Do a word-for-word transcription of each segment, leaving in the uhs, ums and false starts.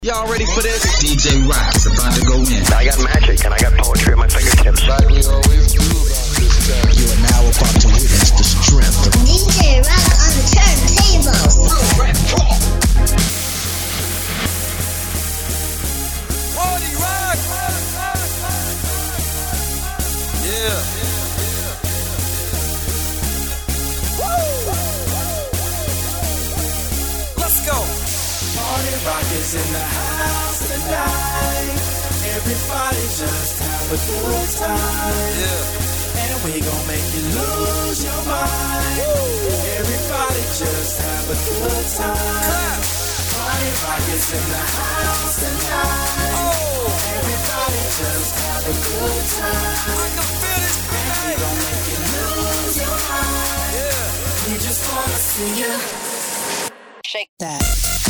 Y'all ready for this? D J Rock's about to go in. I got magic and I got poetry at my fingertips. Like we always do about this time. You are now about to witness the strength of D J Rock on the turntable. Party Rock! Yeah. Let's go. Party Rock is in the house tonight. Everybody just have a good time. Yeah. And we gon' make you lose your mind. Woo. Everybody just have a good time. Clap. Party Rock is in the house tonight. Oh. Everybody just have a good time. I can feel this And we gon' make you lose your mind. Yeah. We just wanna see you shake that.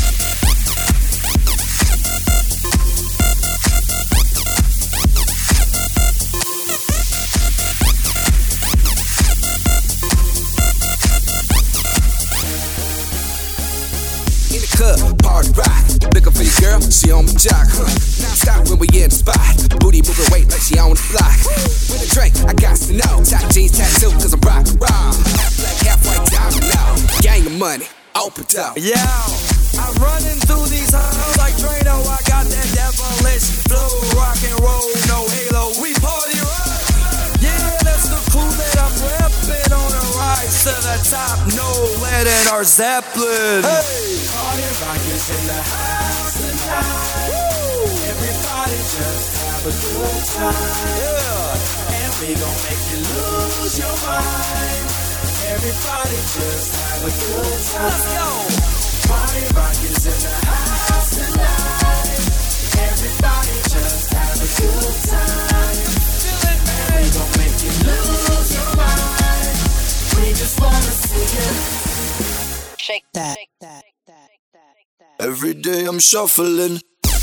In the club, party rock. Looking for your girl, she on my jock. Huh. Now stop when we in the spot. Booty moving weight like she on the block. With a drink, I got to know. Top jeans tattoo, cause I'm rock raw. Half black, half white diamond now. Gang of money, open up. Yeah, I'm running through these halls like Drano. I got that devilish flow, rock and roll, no halo. We party rock. Yeah, that's the crew that I'm repping on a rise to the top. No lead in our Zeppelin. Hey, party rock is in the house tonight. Woo. Everybody just have a good time. Yeah, and we gon' make you lose your mind. Everybody just have a good time. Let's go. Party Rock is in the house tonight. Everybody just have a good time. Feel it, man. We gon' make you lose your mind. We just wanna see you Shake that. Every day I'm shuffling.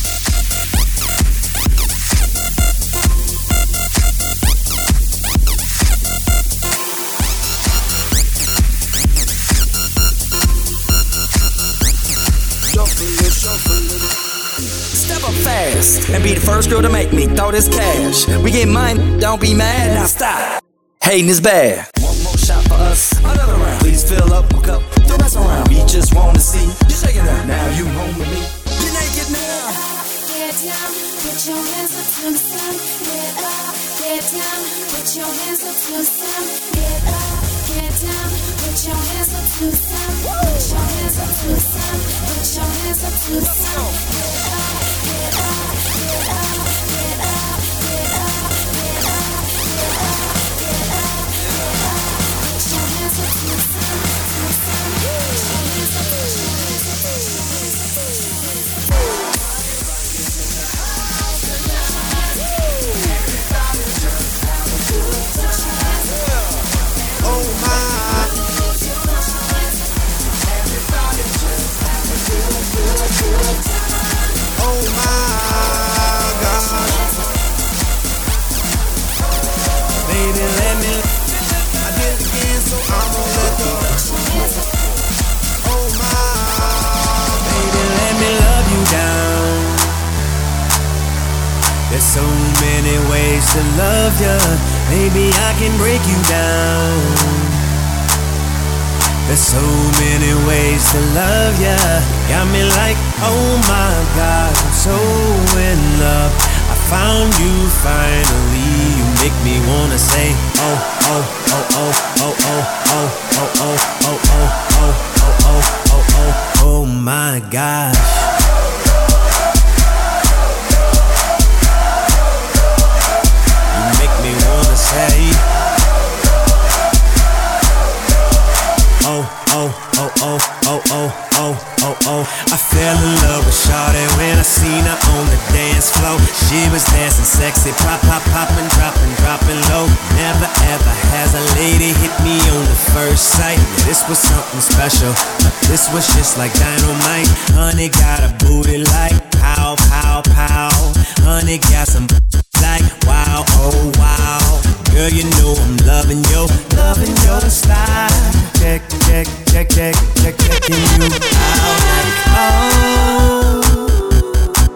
Shuffling, shuffling. Step up fast and be the first girl to make me throw this cash. We get mine, don't be mad, now stop. Hating is bad. One more shot for us, another round. Please fill up my cup, don't mess around. We just wanna see you shaking that. Now you home with me. You're naked now. Get down, put your hands up to the sun. Get up, get down, put your hands up to the sun. Get up, get down, put your hands up to the sun. Put your hands up to the sun. Put your hands up to the sun. Get up, get up, get up, get up, get up, get up, get up, get up, get up. Put your hands up to the sun, to the sun. Put your hands up, put your hands up, put your hands up, put your hands up. Oh my. Oh my God. Baby, let me. I did it again, so I'm gonna let go. Oh my. Baby, let me love you down. There's so many ways to love ya. Baby, I can break you down. There's so many ways to love ya. Got me like, oh my God, I'm so in love. I found you finally. You make me wanna say, oh, oh, oh, oh, oh, oh, oh, oh, oh, oh, oh, oh, oh, oh, oh, oh, oh my gosh. Say, oh, oh, oh, oh, oh, oh, oh, oh, oh. I fell in love with Shawty when I seen her on the dance floor. She was dancing sexy, pop, pop, poppin', droppin', droppin' low. Never ever has a lady hit me on the first sight. This was something special. This was just like dynamite. Honey got a booty like pow, pow, pow. Honey got some like wow, oh wow. Girl, you know I'm loving your, loving your style. Check, check, check, check, check, checking you out. Like, oh,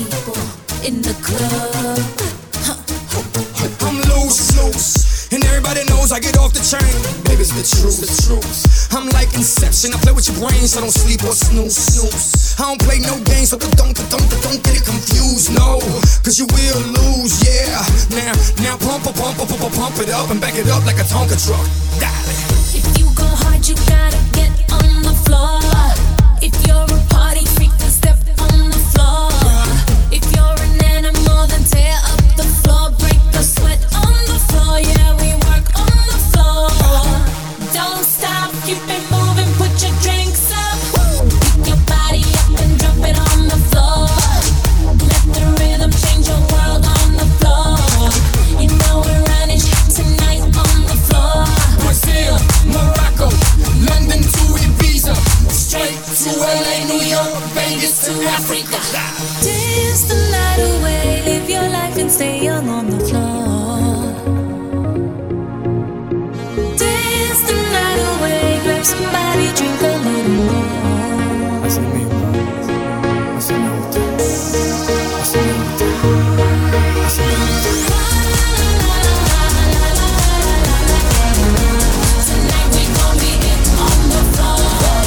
people in the club. I'm loose, loose, and everybody knows I get off the chain. Baby, it's the truth, the truth. I'm like Inception, I play with your brain, so don't sleep or snooze, snooze. I don't play no games, so don't, don't, don't get it confused, no, cause you will lose, yeah. Now, now pump, pump, pump, pump, pump it up and back it up like a Tonka truck. Dale. If you go hard, you gotta get on the floor. If you're a party freak, then step on the floor. If you're an animal, then tear up the floor. Break the sweat on the floor, yeah, we work on the floor. Don't stop, keep it moving, put your drinks up. Pick your body up and drop it on the floor. Let the rhythm change your world on the floor. You know we're running tonight on the floor. Brazil, Morocco, London to Ibiza, straight to L A, New York, Vegas to Africa. Dance the night away, live your life and stay young on the floor. Dance the night away, grab somebody, drink a little more. Así mismo, así me gusta, así me gusta, así me gusta. Tonight we gon' be it on the floor.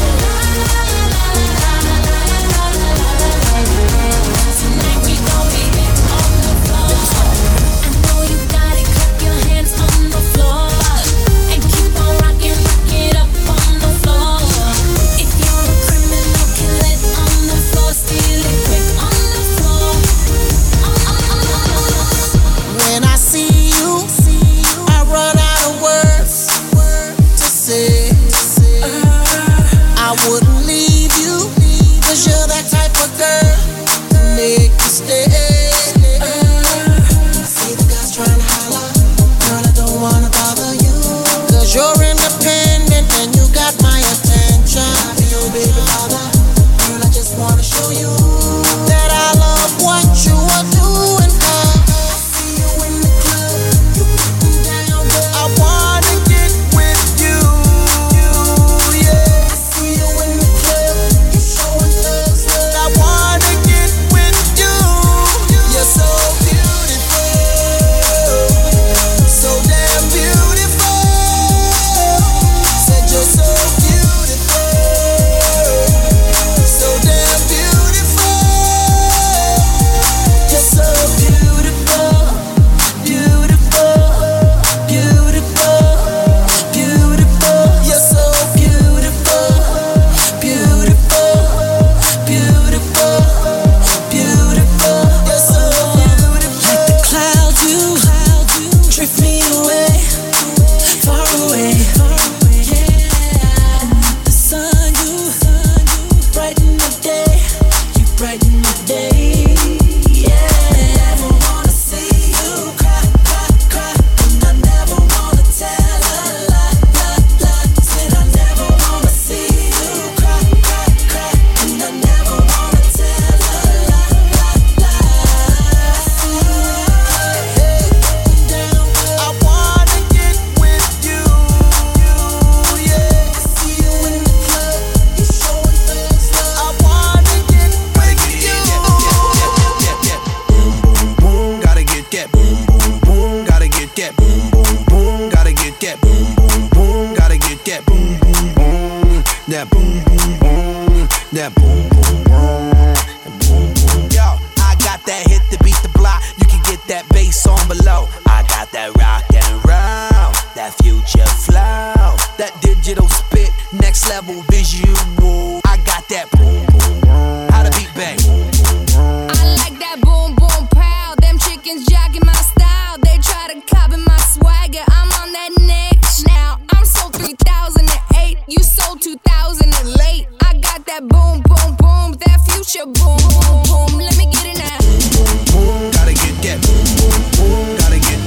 Tonight we gon' be it on the floor. I know you got it, clap your hands on the floor. And keep on rockin', rock it up on the floor. If you're a criminal, kill it on the floor. Steal it quick on the floor. On, on, on, on, on. When I see you, I run out of words to say. I wouldn't leave you, cause you're that type of girl to make you stay. See the guys trying to holler, girl, I don't wanna bother you, cause you're independent and you got my attention. I be your baby father, girl, I just wanna show you that I love what you are doing, girl. I see you in the club, you putting down, girl. I wanna get with you, yeah. I see you in the club, you showing thugs love. I wanna get with you. You're so beautiful, so damn beautiful. Said you're so beautiful, so damn beautiful. You're so beautiful, beautiful, beautiful, beautiful. You're so beautiful, beautiful, beautiful, beautiful. You're so beautiful. Like the clouds, you drift me away, far away. Yeah. The sun, you brighten the day, you brighten the day. Yeah. Never wanna see you cry, cry, cry, and I never wanna tell a lie, lie, lie. Said I never wanna see you cry, cry, cry, and I never wanna tell a lie, lie, lie. Hey, down, I wanna get with you, yeah. I see you in the club, you showing thugs love. I wanna get with you. Boom, boom, boom, gotta get that boom, boom, boom, gotta get that boom, boom, boom, gotta get that boom, boom, boom, gotta get that boom, boom, boom, that boom, boom, boom, that boom, boom, boom, that boom, boom. Yo, I got that hit to beat the block. You can get that bass on below. I got that rock and roll, that future flow, that digital spit, next level visual. I got that boom, boom, boom. How to beat bang. I like that boom boom pow. Them chickens jacking my style. They try to copy my swagger. I'm on that next now. I'm sold three thousand eight. You sold two thousand late. I got that boom boom boom. That future boom boom boom. Let me get it now. Boom, boom, gotta get that boom, boom, boom, gotta get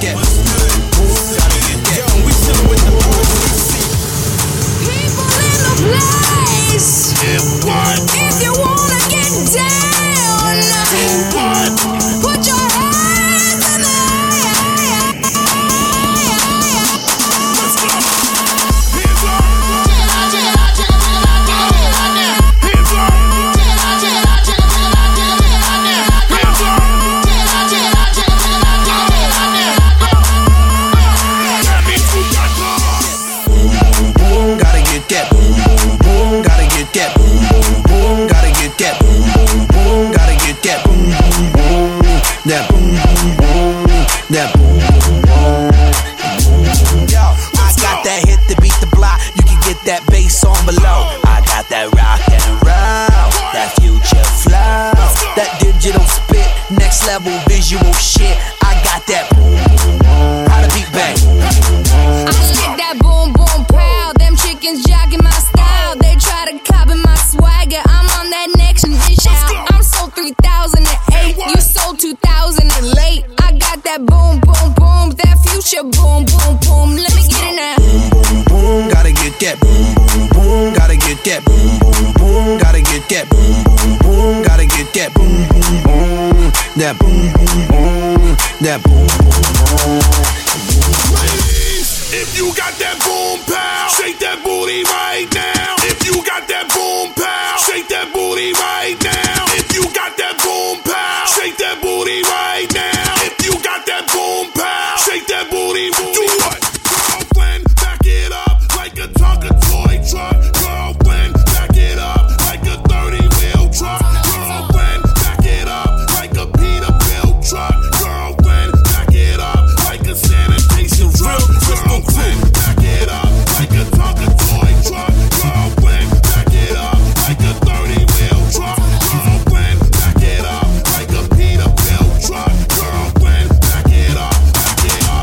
level visual shit. I got that boom, boom, boom. How the beat bang? I stick that boom, boom, pow. Them chickens jogging my style. They try to copy my swagger. I'm on that next shit. I'm sold three thousand eight. You sold two thousand and late. I got that boom, boom, boom. That future boom, boom, boom. Let me get it now. Boom, boom, boom. Gotta get that boom, boom, boom. Gotta get that boom, boom, boom. Gotta get that boom, boom, boom. Gotta get that boom, boom, boom. That boom, boom, boom. That boom, boom, boom. Ladies, if you got that boom pow, shake that booty right now. If you got that boom pow, shake that booty right now. If you got that boom pow, shake that booty right now. If you got that boom pow, shake that booty. Do what? Girlfriend, back it up like a Tonka toy truck. Girlfriend, back it up like a thirty wheel truck. Girlfriend, back it up like a Peterbilt truck. Girlfriend, back it up like a sanitation truck. Girlfriend, back it up like a Tonka toy truck. Girlfriend, back it up like a thirty wheel truck. Girlfriend, back it up like a Peterbilt truck. Girlfriend, back it up, back it up.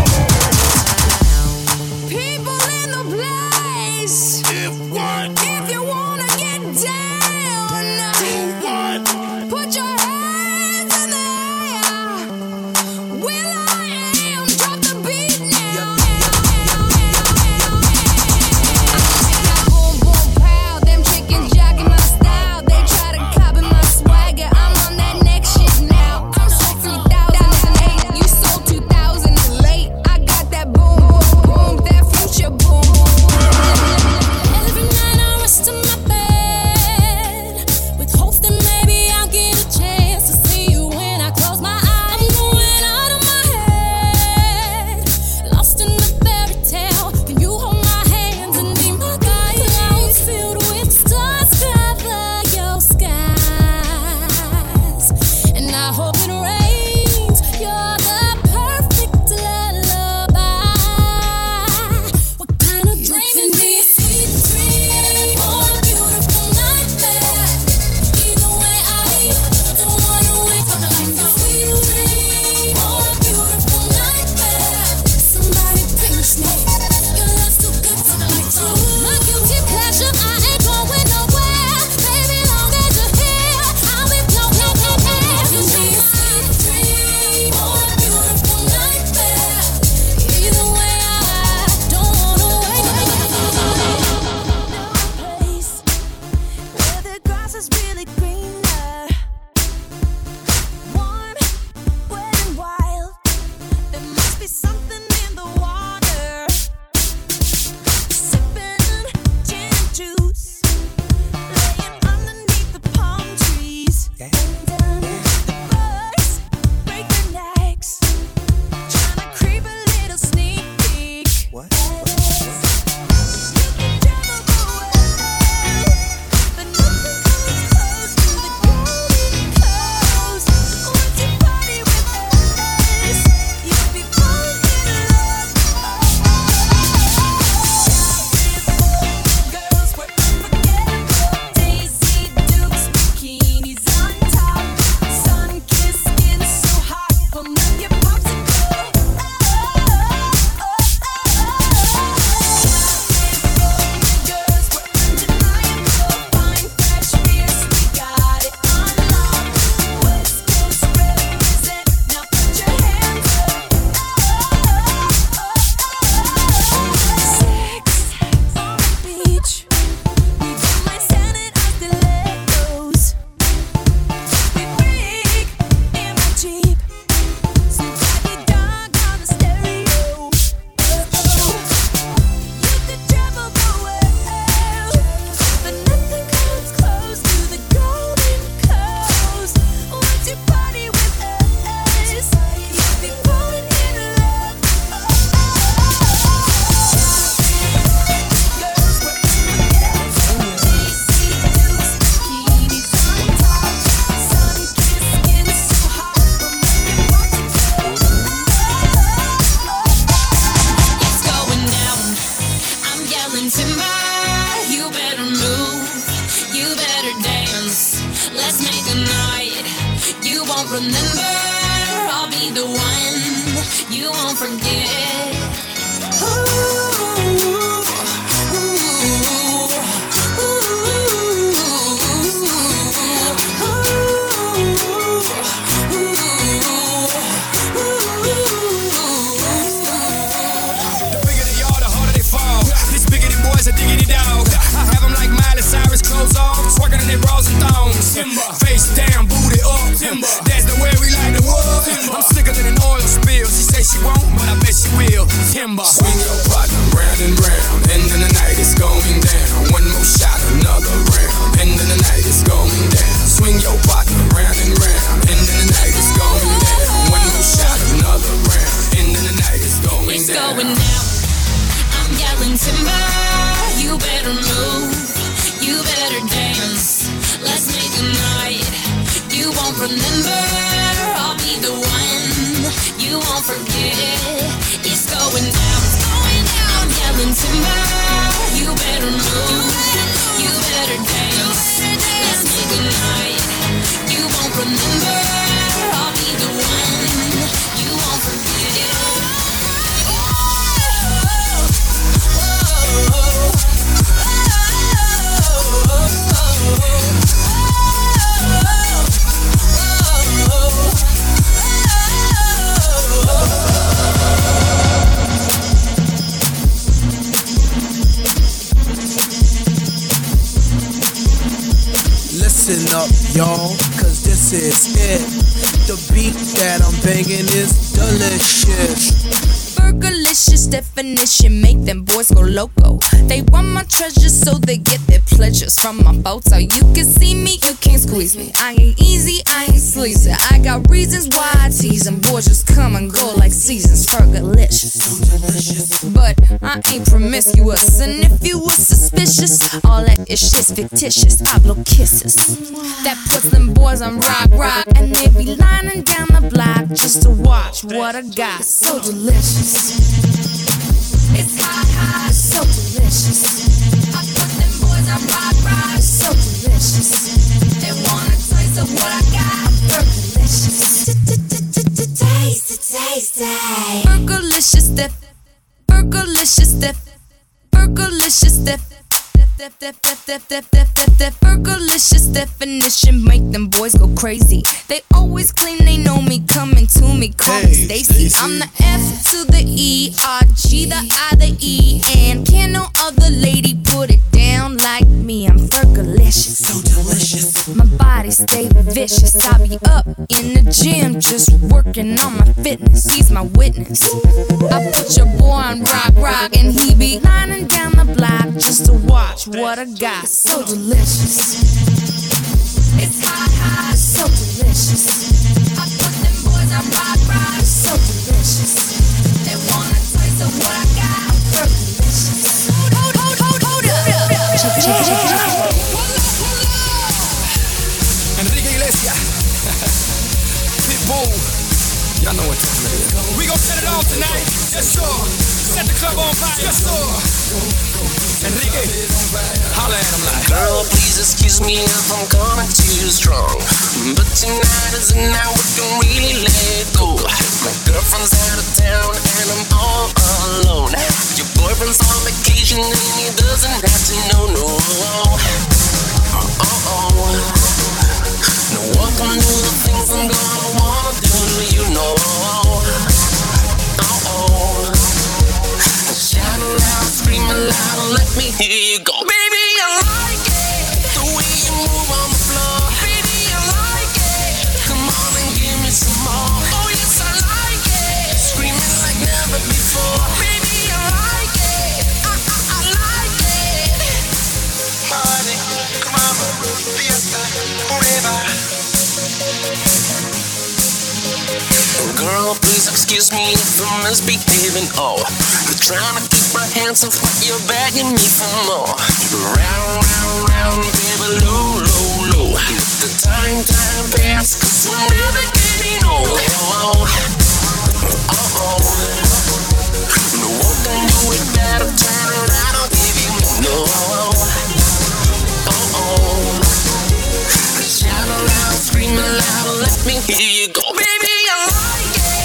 People in the place. If what? If you wanna get down, Do what? put your hands in the air. Will I am, drop the beat now. That boom, boom, pow. Them chickens jogging my style. They try to copy my swagger. I'm on that next shit now. I'm sold three thousand eight. You sold two thousand and late. I got that boom, boom, boom. That future boom, boom, boom. Every night I rest in my bed with hopes that maybe I'll get a chance to see you when I close my eyes. I'm going out of my head, lost in the fairy tale. Can you hold my hands and be my guide? Clouds filled with stars cover your skies, and I hope it rains. You're the perfect lullaby. What kind of dream can be a sweet dream or a beautiful nightmare? Either way, I don't wanna wake up like a sweet dream or a beautiful nightmare. Somebody pinch me. Your love's too good to let go. My guilty pleasure, I ain't going nowhere. Baby, long as you're here, I'll be floating in air. Can be a sweet dream or a beautiful nightmare. Either way, I don't wanna wake up. No place where the grass is really greener, warm, wet and wild. There must be something in the water. Sipping gin and juice, laying underneath the palm trees. The birds break their necks, trying to creep a little sneak peek. What? You can travel the world, but nothing comes close to the golden coast. Once you party with us, you'll be falling in love. Girls were unforgettable. Daisy Dukes, bikinis on top, sun-kissed skin so hot. Pull up your popsicle. Girls were undeniable. Fine, fresh, fierce, we got it on lock. West Coast represent. Now put your hands up. Sex on the beach. We don't mind standing on stilettos. We freak in my Jeep. Some baggy dog on the stereo. You could travel the world, but nothing comes close to the golden coast. Once you party with us, you'll be falling in love. Girls were unforgettable. Daisy Dukes, bikinis on top, sun-kissed skin so hot. Pull up your popsicle. It's going down. I'm yelling timber. You better move. You better dance. Let's make a night you won't remember. be the one you won't forget. Ooh, ooh, ooh, The bigger they are, the harder they fall. These biggity boys are diggity dog. I have them like Miley Cyrus, clothes off, twerking in their bras and thongs. Timber. Face down, booty up. Timber. That's the way we like the world. I'm slicker than an oil spill. She say she won't, but I bet she will. Timber. Swing your partner round and round. End of the night it's going down. One more shot, another round. End of the night it's going down. Swing your partner round and round. End of the night it's going down. One more shot, another round. End of the night it's going it's down. going down. I'm yelling timber. You better move. You better dance. Let's make a night you won't remember. I'll be the one you won't forget. It's going down, it's going down. I'm yelling timber. You better move. You better dance. Let's make a night you won't remember. I'll be the one you won't forget. Listen up, y'all, cause this is it. The beat that I'm banging is delicious. Burgerlicious definition, make them boys go loco. They want my treasures so they get their pleasures from my photo. You can see me, you can't squeeze me. I ain't easy, I ain't sleazy. I got reasons why I tease them. Boys just come and go like seasons. Burgerlicious, but I ain't promiscuous. And if you were suspicious, all that is shit's fictitious. I blow kisses that puts them boys on rock, rock, and they be lining down the block just to watch what I got. So delicious. It's hot, hot, so delicious. I put them boys on rock, rock, so delicious. They want a taste of what I got. I'm Burgerlicious. Taste, taste, taste. Burgerlicious, def, Burgerlicious, def, Burgerlicious, def. Def, def, def, def, def, def, def, def. Burgerlicious definition make them boys go crazy. They always claim they know me, coming to me, call me Hey, Stacy. Stacy. I'm the F to the E, R, G, the I, the E, and can no other lady put it down like me. I'm Burgerlicious, so delicious. My body stay vicious. I be up in the gym just working on my fitness. He's my witness. I put your boy on rock, rock, and he be lining down the block just to watch what I got. So delicious. It's hot, hot, so delicious. I put them boys on rock, rock, so delicious. They want a taste of what I got. I'm Burgerlicious. Hold, hold, hold, hold up. Check, check, check, check. Enrique Iglesias, Pitbull, y'all know what time it is. We gon' set it off tonight, yes sir. Set the club on fire, yes sir. Enrique, holla at him like. Girl, please excuse me if I'm coming too strong, but tonight is the night we can really let it go. My girlfriend's out of town and I'm all alone. Your boyfriend's on vacation and he doesn't have to know, no. Oh, oh. No one can do the things I'm gonna wanna do, you know. Oh, oh. Shout loud, scream loud, let me hear you go. Baby, I like it, the way you move on the floor. Baby, I like it, come on and give me some more. Oh yes, I like it, screaming like never before. Baby, I like it, I, I, I like it. Party, come on, fiesta, forever. Girl, please excuse me if I'm misbehaving. Oh, you're trying to keep my hands off, but you're begging me for more. Round, round, round, baby, low, low, low. Let the time, time pass, cause we're never getting old. Oh, oh, oh. No one can do it better, turn around, I'll give you no. Oh, oh. Shout aloud, scream aloud, let me hear you go. Baby, I like it.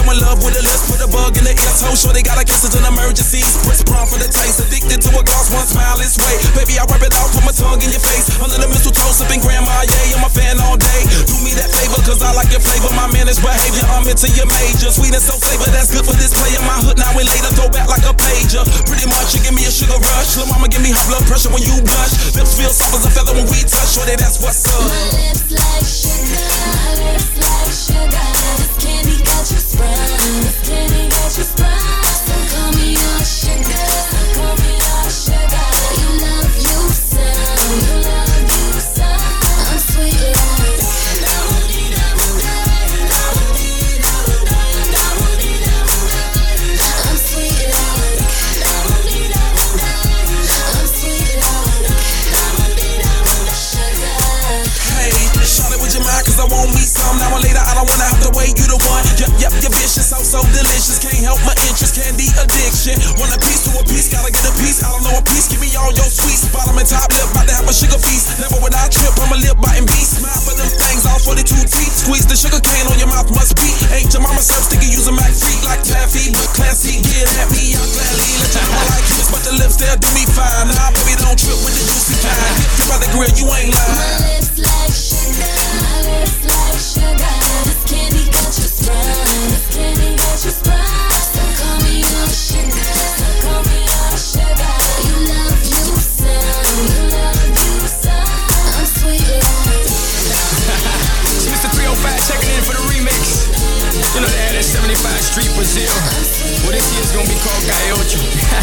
so in love with the lips, put a bug in the ear, toe, sure they got a guess it's an emergency. Spritz prime for the taste, addicted to a gloss, one smile is way. Baby, I rub it out, put my tongue in your face. Under the mistletoe, sipping grandma, yeah, I'm a fan all day. Do me that favor, cause I like your flavor, my managed behavior. I'm into your major, sweet and so flavor, that's good for this player. My hood now and later, throw back like a pager. Pretty much, you give me a sugar rush. Lil' mama, give me high blood pressure when you blush. Lips feel soft as a feather when we touch, shorty, that's what's up. My lips like sugar, my lips like sugar. This candy got you sprung, this candy got you sprung. So call me your sugar, call me your sugar. You love you some, you love you some. I'm sweet like I'm sweet like I'm sweet like sugar. Hey, shot it with your mind, cause I want me some. Now or later, I don't wanna have to wait, you the one. Yep, yep, you're vicious, so, so delicious. Can't help my interest, candy addiction. Want a piece to a piece, gotta get a piece. I don't know a piece, give me all your sweets. Bottom and top lip, about to have a sugar feast. Never would I trip, I'm a lip biting beast. Smile for them things, all forty-two teeth. Squeeze the sugar cane on your mouth, must be. Ain't your mama serve sticky, use a Mac free like taffy. But classy, get at me, I'll gladly let you know I like kiss, but the lips there do me fine. Nah, baby, don't trip with the juicy kind. You're by the grill, you ain't lying. My lips like sugar, my lips like sugar. This candy got you sprung, this candy got you sprung. So call me your sugar, call me your sugar. You love you some, you love you some. I'm sweet like Mister three oh five checking in for the remix. You know they had that seventy-five Street Brazil. Well, this year's gonna be called Gaiocho.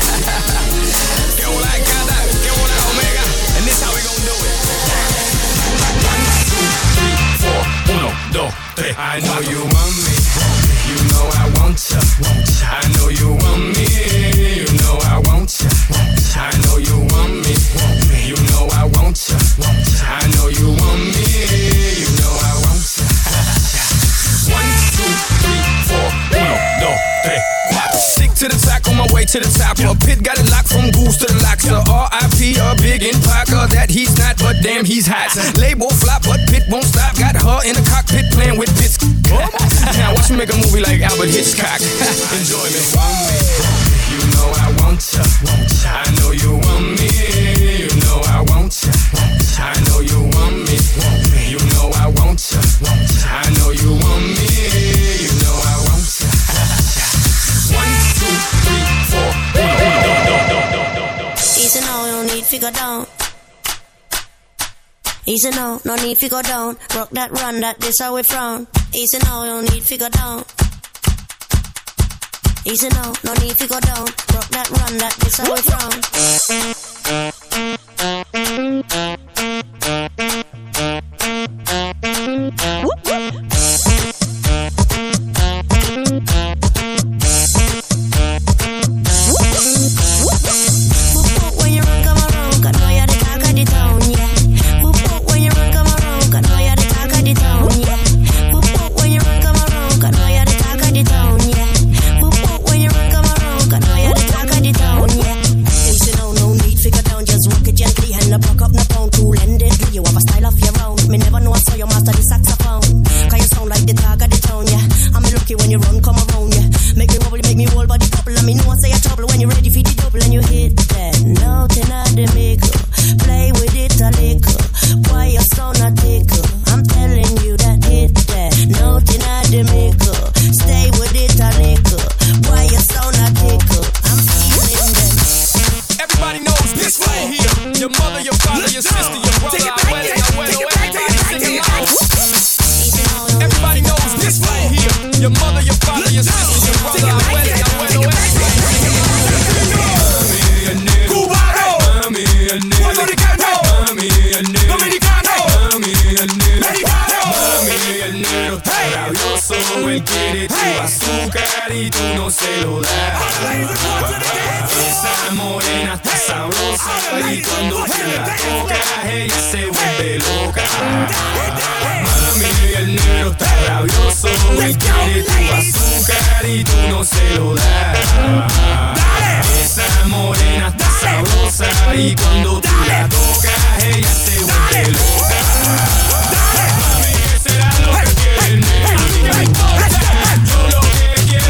Que hola, gata, que hola, omega. And this how we gonna do it. One, two, three, four. Uno, dos, tres. I know you want me. You know I want ya. I know you want me. You know I want ya. I know you want me. You know I want ya. I know you want me. You know I want ya. One, two, three, four. Uno, dos, tres, cuatro. Sick to the top, on my way to the top. A pit got it locked from goose to the locks. The R I P a big in Parker. That he's not, but damn he's hot. Label flop, but Pit won't stop. Got her in the cockpit playing with bits. Now watch me make a movie like Albert Hitchcock. Enjoy me. You know I want ya. I know you want me. You know I want ya. I know you want me. You know I want ya. I know you want me. You know I want ya. One, two, three, four. Uno, uno, do, do, do, do, do. Easy now, no need to go down. Easy now, no need to go down. Rock that, run that, this how we frown. Easy now, no need to go down. Easy now, no need to go down. Rock that, run that, this how we frown. When you run, come around, cause now you're the talk of the town, yeah. When you run, come around, cause now you're the talk of the town, yeah. When you run, come around, cause now you're the talk of the town, yeah. When you run, come around, cause now you're the talk of the town, yeah. Easy now, no need to go down, just walk it gently and not block up no pound too lendedly. You have a style of your own. Me never know I saw you master the saxophone. Cause you sound like the talk of the town, yeah. I'm lucky when you run, come around, yeah. Make me wobble, make me whole body bubble. And me know I say a trouble when you're ready for the double and you hit that. Nothing I the maker. Play with it a little. Why you sound a tickle? I'm telling you that hit that. Nothing I the maker. Stay with it a little. Why you sound a tickle? I'm feeling that. Everybody knows this right here. Your mother, your father, your sister, your brother, abuela, abuelo, everybody singing loud. Everybody knows this right here. Your mother, your father, your sister, your brother, abuela, abuelo, everybody singing loud. Cubano, puertorriqueño, dominicano, mexicano, rabioso, él quiere tu azúcar y tú no se lo das. Esa morena está sabrosa y cuando tú la tocas ella se vuelve loca. Mami, el negro está rabioso, él quiere tu azúcar y tú no se lo das. Esa morena está sabrosa y cuando tú la tocas ella se vuelve loca. Mami, ¿qué será lo que quiere el negro? Yo lo que quiero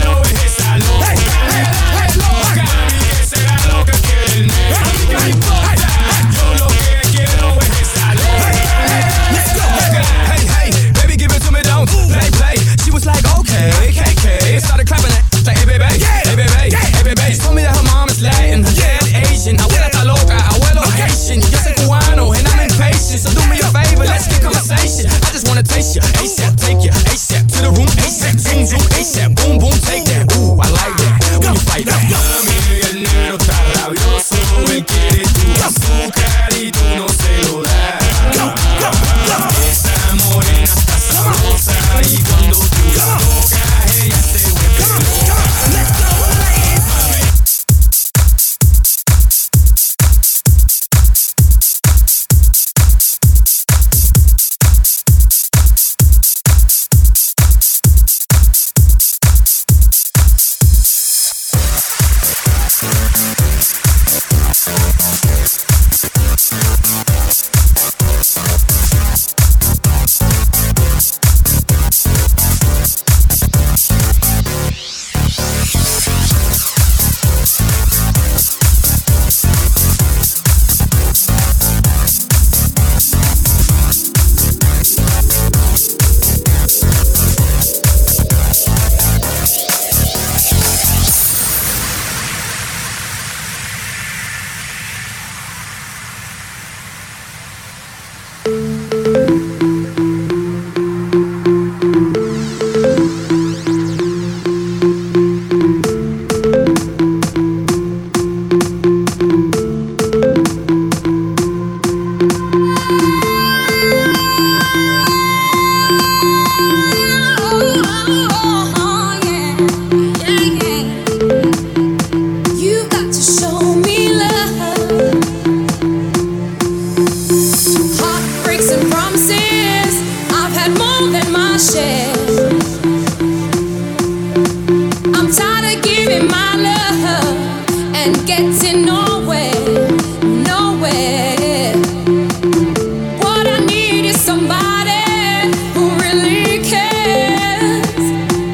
me my love and getting nowhere, nowhere. What I need is somebody who really cares.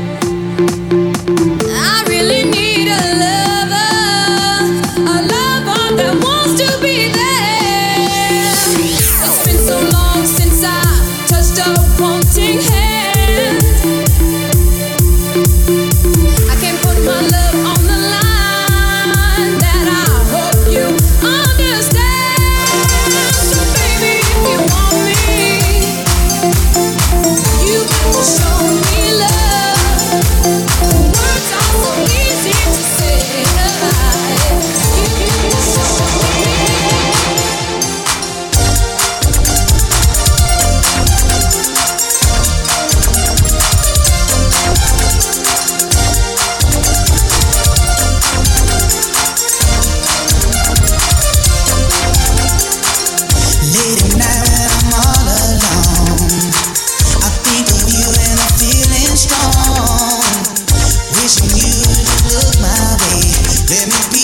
I really need a lover, a lover that wants to be there. It's been so long since I touched a wanting hand. I can't put my love on the line, that I hope you understand. So baby, if you want me, you got to show me love. Words are so easy to say. You got to show me. Late at night when I'm all alone, I think of you and I'm feeling strong. Wishing you would look my way. Let me be